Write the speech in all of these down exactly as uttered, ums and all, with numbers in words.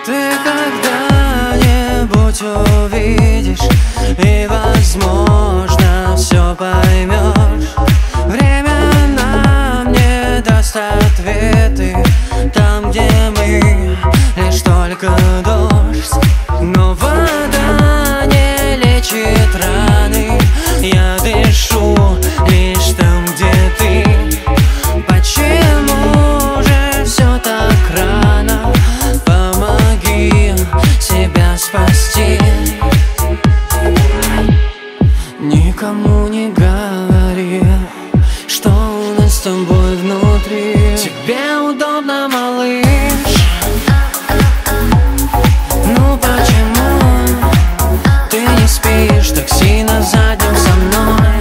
Ты когда-нибудь увидишь и, возможно, все поймешь. Время нам не даст ответы там, где мы лишь только дождь. Но вода не лечит раны, я дышу лишь там, где ты. Почему же все так рано? Помоги себя спасти. Никому не говори, что у нас с тобой внутри. Тебе удобно, малыш? Ну почему ты не спишь так сильно задним со мной?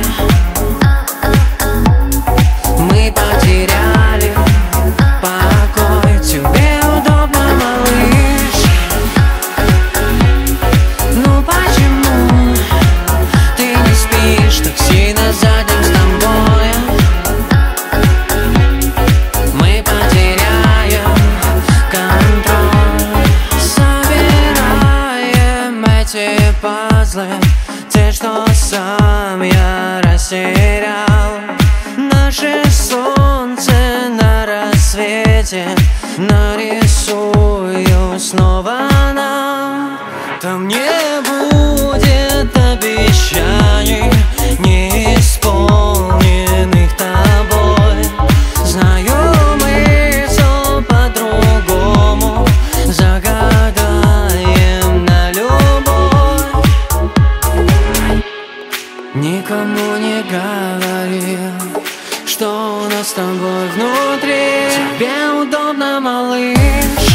Мы потеряли покой. Тебе удобно, малыш? Ну почему ты не спишь так сильно задним с тобой? Мы потеряем контроль. Собираем эти пазлы, те, что сам я растерял. Наше солнце на рассвете нарисую снова нам. Там не будет обещаний, неисполненных тобой. Знаю, мы все по-другому загадаем на любовь. Никому не говори, что у нас с тобой внутри. Тебе удобно, малыш?